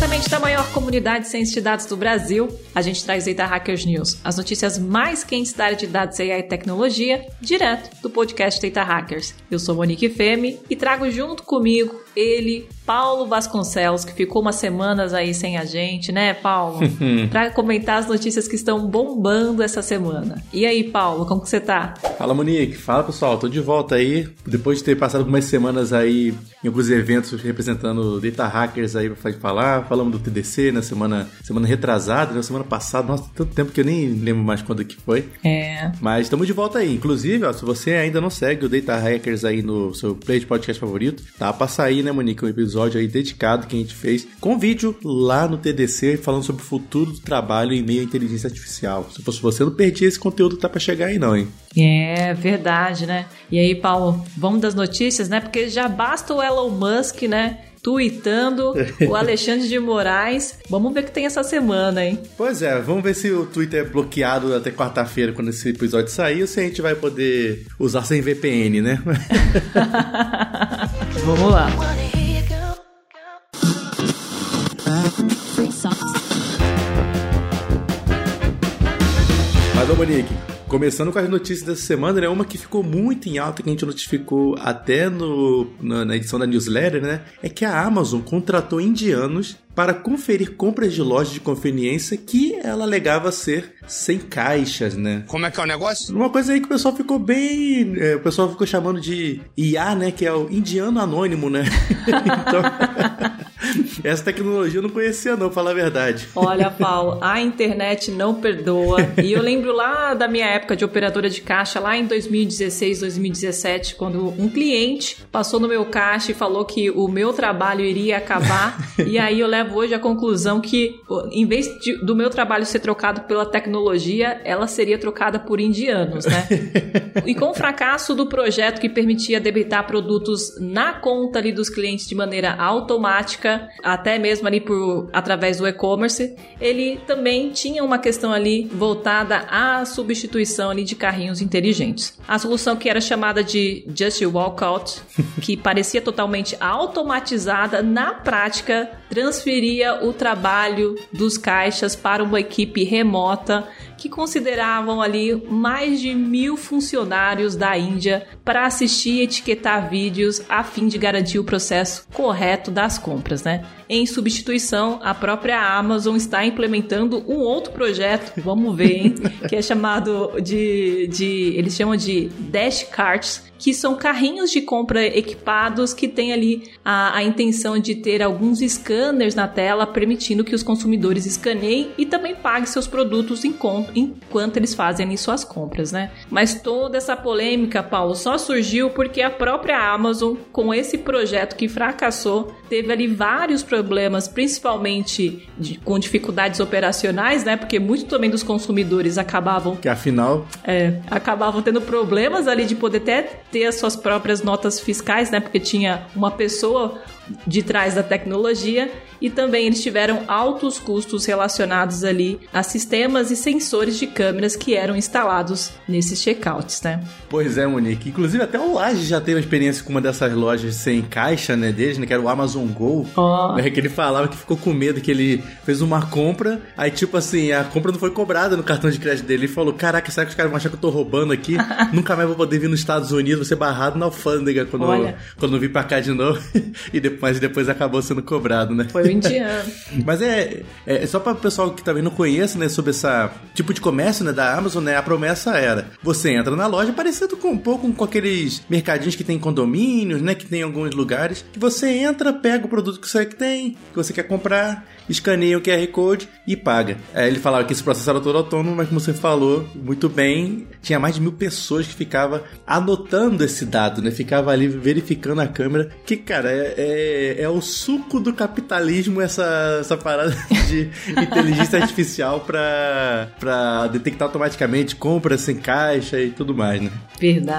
Diretamente da maior comunidade de ciência de dados do Brasil, a gente traz Data Hackers News, as notícias mais quentes da área de dados, AI e tecnologia, direto do podcast Data Hackers. Eu sou Monique Femme e trago junto comigo ele, Paulo Vasconcelos, que ficou umas semanas aí sem a gente, né, Paulo? Para comentar as notícias que estão bombando essa semana. E aí, Paulo, como que você tá? Fala, Monique. Fala, pessoal. Tô de volta aí, depois de ter passado algumas semanas aí em alguns eventos representando Data Hackers aí pra falar. Falamos do TDC na semana retrasada, na semana passada. Nossa, tanto tempo que eu nem lembro mais quando que foi. Mas estamos de volta aí. Inclusive, ó, se você ainda não segue o Data Hackers aí no seu play de podcast favorito, tá pra sair, né, Monique? Um episódio aí dedicado que a gente fez com vídeo lá no TDC falando sobre o futuro do trabalho em meio à inteligência artificial. Se fosse você, não perdia esse conteúdo que tá pra chegar aí não, hein? É verdade, né? E aí, Paulo, vamos das notícias, né? Porque já basta o Elon Musk, né? Tweetando o Alexandre de Moraes. Vamos ver o que tem essa semana, hein? Pois é, vamos ver se o Twitter é bloqueado até quarta-feira, quando esse episódio sair, ou se a gente vai poder usar sem VPN, né? Vamos lá. Mas, ô Monique, começando com as notícias dessa semana, né? Uma que ficou muito em alta, que a gente notificou até na edição da newsletter, né? É que a Amazon contratou indianos para conferir compras de lojas de conveniência que ela alegava ser sem caixas, né? Como é que é o negócio? Uma coisa aí que o pessoal ficou bem... o pessoal ficou chamando de IA, né? Que é o indiano anônimo, né? Então... Essa tecnologia eu não conhecia não, pra falar a verdade. Olha, Paulo, a internet não perdoa. E eu lembro lá da minha época de operadora de caixa, lá em 2016, 2017, quando um cliente passou no meu caixa e falou que o meu trabalho iria acabar. E aí eu levo hoje a conclusão que, em vez do meu trabalho ser trocado pela tecnologia, ela seria trocada por indianos, né? E com o fracasso do projeto que permitia debitar produtos na conta ali dos clientes de maneira automática, até mesmo ali através do e-commerce, ele também tinha uma questão ali voltada à substituição ali de carrinhos inteligentes. A solução que era chamada de Just Walkout, que parecia totalmente automatizada, na prática transferia o trabalho dos caixas para uma equipe remota que consideravam ali mais de 1.000 funcionários da Índia para assistir e etiquetar vídeos a fim de garantir o processo correto das compras, né? Em substituição, a própria Amazon está implementando um outro projeto, vamos ver, hein? Que é chamado eles chamam de Dash Carts, que são carrinhos de compra equipados que têm ali a intenção de ter alguns scanners na tela, permitindo que os consumidores escaneiem e também paguem seus produtos enquanto eles fazem ali suas compras, né? Mas toda essa polêmica, Paulo, só surgiu porque a própria Amazon, com esse projeto que fracassou, teve ali vários problemas, principalmente com dificuldades operacionais, né? Porque muito também dos consumidores acabavam tendo problemas ali de poder ter as suas próprias notas fiscais, né? Porque tinha uma pessoa de trás da tecnologia, e também eles tiveram altos custos relacionados ali a sistemas e sensores de câmeras que eram instalados nesses checkouts, né? Pois é, Monique. Inclusive até o Laje já teve uma experiência com uma dessas lojas sem caixa, né, deles, né, que era o Amazon Go, né, que ele falava que ficou com medo, que ele fez uma compra, aí tipo assim, a compra não foi cobrada no cartão de crédito dele, ele falou, caraca, será que os caras vão achar que eu tô roubando aqui? Nunca mais vou poder vir nos Estados Unidos, vou ser barrado na alfândega quando eu vir pra cá de novo. Mas depois acabou sendo cobrado, né? Foi o indiano. Mas só para o pessoal que também não conhece, né, sobre esse tipo de comércio, né, da Amazon, né, a promessa era, você entra na loja, parecido com um pouco com aqueles mercadinhos que tem condomínios, né, que tem em alguns lugares, que você entra, pega o produto que você quer comprar, escaneia o QR Code e paga. Ele falava que esse processo era todo autônomo, mas como você falou muito bem, tinha mais de 1.000 pessoas que ficavam anotando esse dado, né? Ficava ali verificando a câmera, que, cara, é o suco do capitalismo essa parada de inteligência artificial pra detectar automaticamente compras sem caixa e tudo mais, né? Verdade.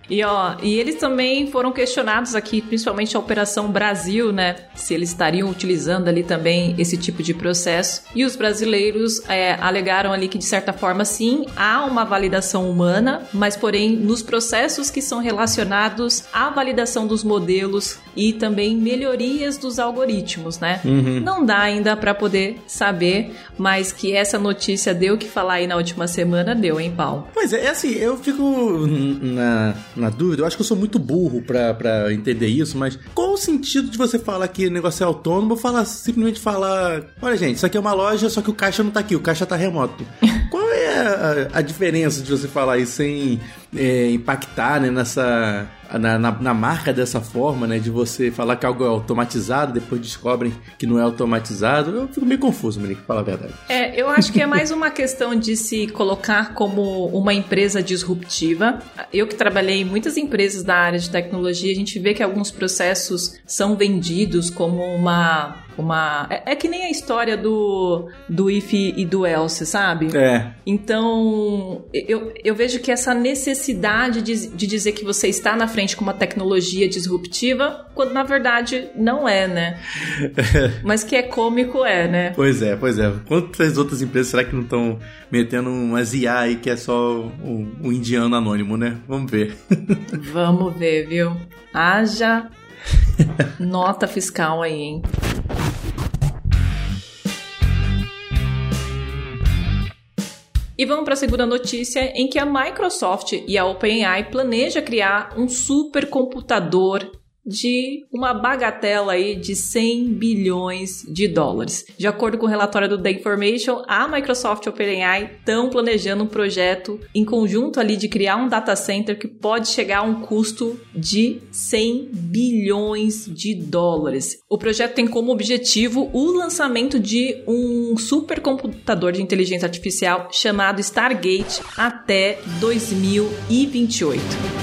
E eles também foram questionados aqui, principalmente a Operação Brasil, né? Se eles estariam utilizando ali também esse tipo de processo. E os brasileiros alegaram ali que, de certa forma, sim, há uma validação humana, mas, porém, nos processos que são relacionados à validação dos modelos e também melhorias dos algoritmos, né? Não dá ainda para poder saber, mas que essa notícia deu o que falar aí na última semana, deu, hein, Paulo? Pois é, assim, eu fico na dúvida, eu acho que eu sou muito burro pra entender isso, mas qual o sentido de você falar que o negócio é autônomo ou simplesmente falar, olha gente, isso aqui é uma loja, só que o caixa não tá aqui, o caixa tá remoto. Qual é a diferença de você falar isso sem impactar, né, na marca dessa forma, né, de você falar que algo é automatizado, depois descobrem que não é automatizado? Eu fico meio confuso, Monique, pra falar a verdade. Eu acho que é mais uma questão de se colocar como uma empresa disruptiva. Eu que trabalhei em muitas empresas da área de tecnologia, a gente vê que alguns processos são vendidos como é que nem a história do if e do else, sabe? Então, eu vejo que essa necessidade de dizer que você está na frente com uma tecnologia disruptiva, quando na verdade não é, né? Mas que é cômico, né? Pois é. Quantas outras empresas será que não estão metendo umas IA aí que é só um indiano anônimo, né? Vamos ver. Vamos ver, viu? Haja nota fiscal aí, hein? E vamos para a segunda notícia, em que a Microsoft e a OpenAI planejam criar um supercomputador de uma bagatela aí de 100 bilhões de dólares. De acordo com o relatório do The Information, a Microsoft e a OpenAI estão planejando um projeto em conjunto ali de criar um data center que pode chegar a um custo de 100 bilhões de dólares. O projeto tem como objetivo o lançamento de um supercomputador de inteligência artificial chamado Stargate até 2028.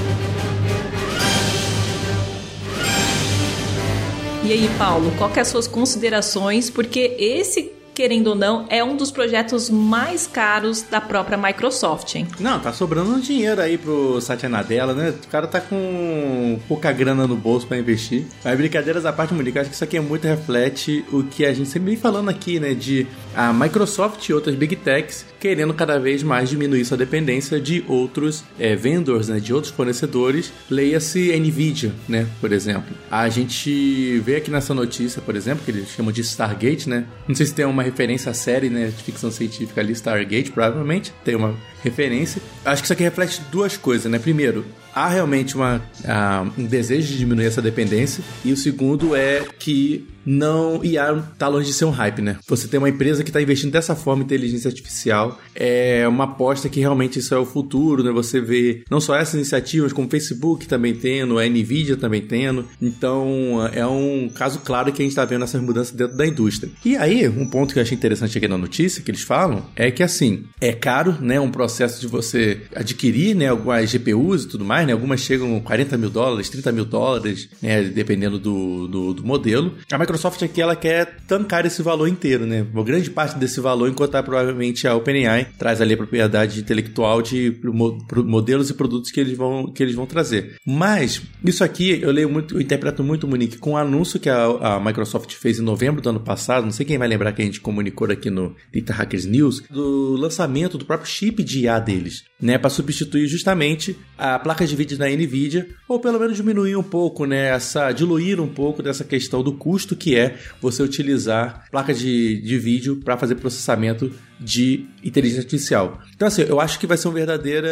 E aí, Paulo, qual que é as suas considerações? Porque esse, querendo ou não, é um dos projetos mais caros da própria Microsoft, hein? Não, tá sobrando dinheiro aí pro Satya Nadella, né? O cara tá com pouca grana no bolso pra investir. Mas brincadeiras à parte, Monique, acho que isso aqui muito reflete o que a gente sempre vem falando aqui, né? De a Microsoft e outras Big Techs querendo cada vez mais diminuir sua dependência de outros vendors, né? De outros fornecedores. Leia-se NVIDIA, né? Por exemplo. A gente vê aqui nessa notícia, por exemplo, que eles chamam de Stargate, né? Não sei se tem uma referência à série, né, de ficção científica ali, Stargate, provavelmente tem uma referência. Acho que isso aqui reflete duas coisas, né? Primeiro, há realmente um desejo de diminuir essa dependência, e o segundo é que não IA tá longe de ser um hype, né? Você tem uma empresa que está investindo dessa forma em inteligência artificial, é uma aposta que realmente isso é o futuro, né? Você vê não só essas iniciativas, como o Facebook também tendo, a NVIDIA também tendo. Então, é um caso claro que a gente está vendo essas mudanças dentro da indústria. E aí, um ponto que eu achei interessante aqui na notícia, que eles falam, é que assim, é caro, né? Um processo de você adquirir, né? Algumas GPUs e tudo mais, né? Algumas chegam a $40 mil, $30 mil, né? Dependendo do modelo. A Microsoft aqui, ela quer tancar esse valor inteiro, né? Uma grande parte desse valor, enquanto provavelmente a OpenAI traz ali a propriedade intelectual de modelos e produtos que eles vão trazer. Mas, isso aqui, eu interpreto muito, Monique, com o anúncio que a Microsoft fez em novembro do ano passado, não sei quem vai lembrar que a gente comunicou aqui no Data Hackers News, do lançamento do próprio chip de IA deles, né? Para substituir justamente a placa de vídeo da NVIDIA, ou pelo menos diminuir um pouco, né? Diluir um pouco dessa questão do custo que é você utilizar placa de vídeo para fazer processamento de inteligência artificial. Então, assim, eu acho que vai ser uma verdadeira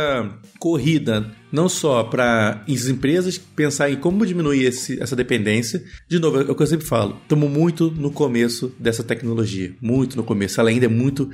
corrida, não só para as empresas pensar em como diminuir essa dependência. De novo, é o que eu sempre falo, estamos muito no começo dessa tecnologia, muito no começo. Ela ainda é muito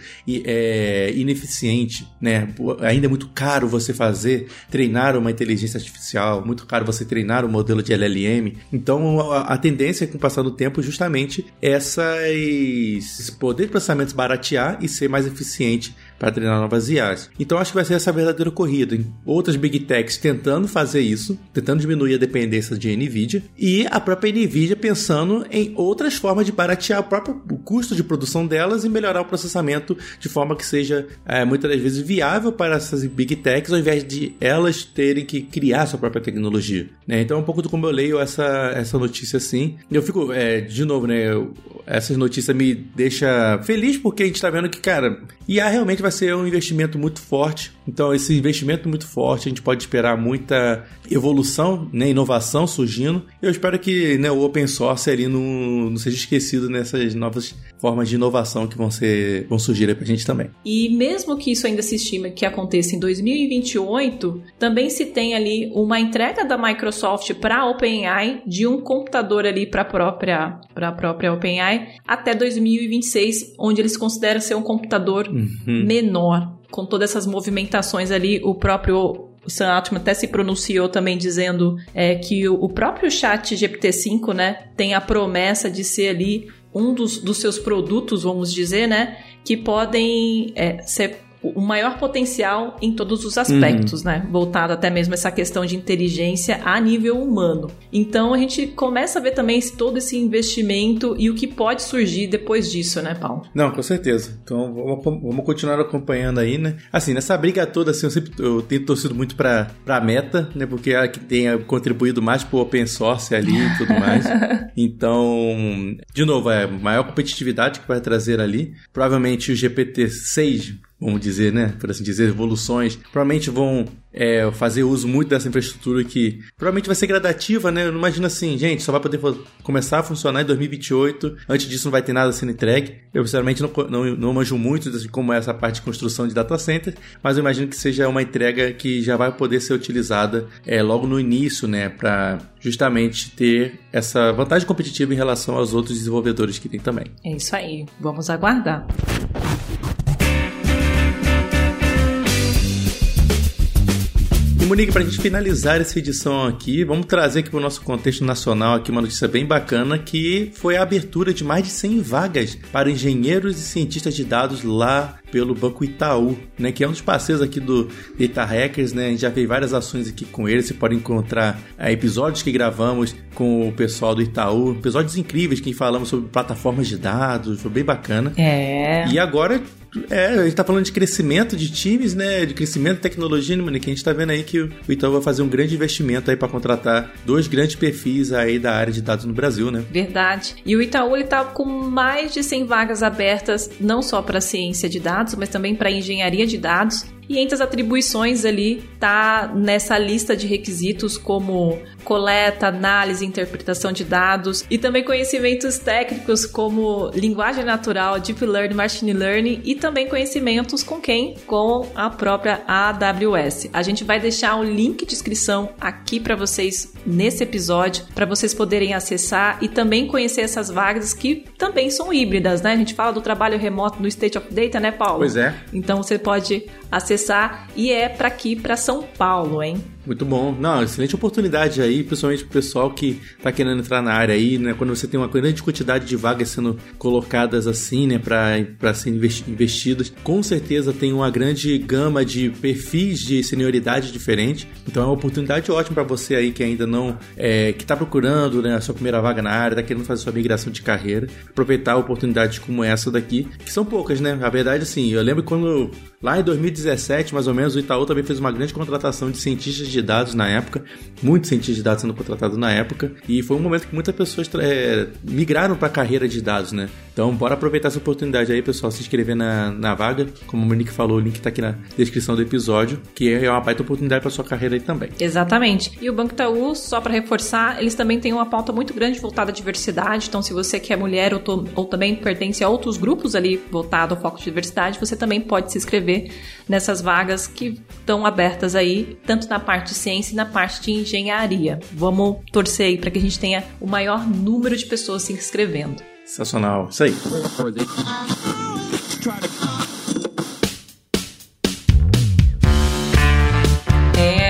ineficiente, né? Ainda é muito caro você treinar uma inteligência artificial, muito caro você treinar um modelo de LLM. Então, a tendência com o passar do tempo justamente esse poder de processamento baratear e ser mais eficiente para treinar novas IAs. Então acho que vai ser essa verdadeira corrida, hein? Outras Big Techs tentando fazer isso, tentando diminuir a dependência de NVIDIA, e a própria NVIDIA pensando em outras formas de baratear o custo de produção delas e melhorar o processamento de forma que seja muitas das vezes viável para essas Big Techs, ao invés de elas terem que criar sua própria tecnologia, né? Então é um pouco do como eu leio essa notícia assim. Eu fico, de novo, né? Essas notícias me deixam feliz porque a gente está vendo que, cara, IA realmente vai ser um investimento muito forte. Então, esse investimento muito forte, a gente pode esperar muita evolução, né, inovação surgindo. Eu espero que, né, o open source ali não seja esquecido nessas novas formas de inovação que vão surgir aí pra gente também. E mesmo que isso ainda se estima que aconteça em 2028, também se tem ali uma entrega da Microsoft para a OpenAI de um computador ali para a própria OpenAI até 2026, onde eles consideram ser um computador menor. Com todas essas movimentações ali, o próprio Sam Altman até se pronunciou também dizendo que o próprio chat GPT-5, né, tem a promessa de ser ali um dos seus produtos, vamos dizer, né, que podem ser o maior potencial em todos os aspectos, né? Voltado até mesmo essa questão de inteligência a nível humano. Então, a gente começa a ver também todo esse investimento e o que pode surgir depois disso, né, Paulo? Não, com certeza. Então, vamos continuar acompanhando aí, né? Assim, nessa briga toda, assim, eu tenho torcido muito pra Meta, né? Porque é a que tenha contribuído mais pro open source ali e tudo mais. Então, de novo, maior competitividade que vai trazer ali. Provavelmente o GPT-6... vamos dizer, né, por assim dizer, evoluções, provavelmente vão fazer uso muito dessa infraestrutura que provavelmente vai ser gradativa, né? Eu não imagino assim, gente, só vai poder começar a funcionar em 2028, antes disso não vai ter nada sendo entregue. Eu, sinceramente, não manjo muito de como é essa parte de construção de data center, mas eu imagino que seja uma entrega que já vai poder ser utilizada logo no início, né, para justamente ter essa vantagem competitiva em relação aos outros desenvolvedores que tem também. É isso aí, vamos aguardar. E, Monique, para a gente finalizar essa edição aqui, vamos trazer aqui para o nosso contexto nacional aqui uma notícia bem bacana, que foi a abertura de mais de 100 vagas para engenheiros e cientistas de dados lá pelo Banco Itaú, né, que é um dos parceiros aqui do Data Hackers, né? A gente já fez várias ações aqui com eles, você pode encontrar episódios que gravamos com o pessoal do Itaú, episódios incríveis que falamos sobre plataformas de dados, foi bem bacana. E agora... a gente tá falando de crescimento de times, né? De crescimento de tecnologia, né, Monique? A gente tá vendo aí que o Itaú vai fazer um grande investimento aí para contratar 2 grandes perfis aí da área de dados no Brasil, né? Verdade. E o Itaú, ele tá com mais de 100 vagas abertas, não só para ciência de dados, mas também para engenharia de dados. E entre as atribuições ali, tá nessa lista de requisitos como coleta, análise e interpretação de dados, e também conhecimentos técnicos como linguagem natural, deep learning, machine learning, e também conhecimentos com quem? Com a própria AWS. A gente vai deixar o link de inscrição aqui para vocês nesse episódio, para vocês poderem acessar e também conhecer essas vagas que também são híbridas, né? A gente fala do trabalho remoto no State of Data, né, Paulo? Pois é. Então você pode acessar e para aqui, para São Paulo, hein? Muito bom. Não, excelente oportunidade aí, principalmente pro pessoal que tá querendo entrar na área aí, né? Quando você tem uma grande quantidade de vagas sendo colocadas assim, né? Pra serem investidas. Com certeza tem uma grande gama de perfis de senioridade diferente. Então é uma oportunidade ótima para você aí que ainda não... que tá procurando, né, a sua primeira vaga na área, tá querendo fazer sua migração de carreira. Aproveitar oportunidades como essa daqui, que são poucas, né? A verdade, assim, eu lembro quando... Lá em 2017, mais ou menos, o Itaú também fez uma grande contratação de cientistas de dados na época, muitos cientistas de dados sendo contratados na época, e foi um momento que muitas pessoas migraram para a carreira de dados, né? Então, bora aproveitar essa oportunidade aí, pessoal, se inscrever na vaga. Como o Monique falou, o link tá aqui na descrição do episódio, que é uma baita oportunidade para sua carreira aí também. Exatamente. E o Banco Itaú, só para reforçar, eles também têm uma pauta muito grande voltada à diversidade. Então, se você que é mulher ou também pertence a outros grupos ali voltado ao foco de diversidade, você também pode se inscrever nessas vagas que estão abertas aí, tanto na parte de ciência e na parte de engenharia. Vamos torcer aí para que a gente tenha o maior número de pessoas se inscrevendo. Sensacional, isso aí.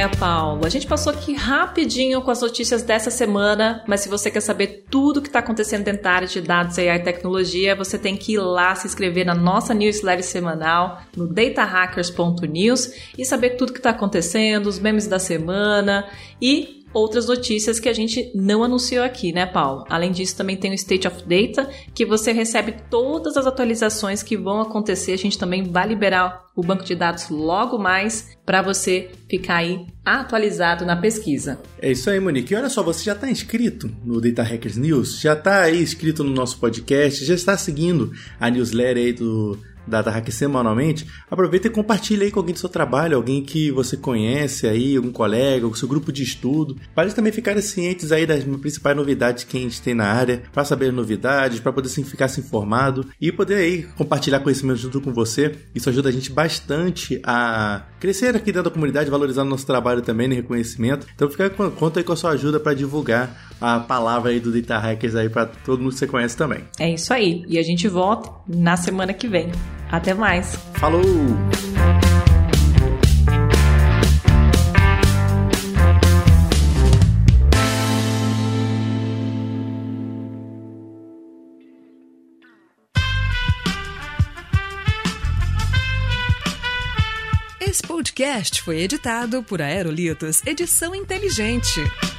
joia, Paulo. A gente passou aqui rapidinho com as notícias dessa semana, mas se você quer saber tudo o que está acontecendo dentro da área de dados, AI e tecnologia, você tem que ir lá se inscrever na nossa newsletter semanal no datahackers.news e saber tudo o que está acontecendo, os memes da semana e outras notícias que a gente não anunciou aqui, né, Paulo? Além disso, também tem o State of Data, que você recebe todas as atualizações que vão acontecer. A gente também vai liberar o banco de dados logo mais para você ficar aí atualizado na pesquisa. É isso aí, Monique. E olha só, você já está inscrito no Data Hackers News? Já está aí inscrito no nosso podcast? Já está seguindo a newsletter aí do Data Hack semanalmente? Aproveita e compartilha aí com alguém do seu trabalho, alguém que você conhece aí, algum colega, o seu grupo de estudo, para eles também ficarem cientes aí das principais novidades que a gente tem na área, para saber novidades, para poder ficar se informado e poder aí compartilhar conhecimento junto com você. Isso ajuda a gente bastante a crescer aqui dentro da comunidade, valorizar o nosso trabalho também, no reconhecimento. Então conta aí com a sua ajuda para divulgar a palavra aí do Data Hackers aí para todo mundo que você conhece também. É isso aí. E a gente volta na semana que vem. Até mais. Falou! Esse podcast foi editado por Aerolitos Edição Inteligente.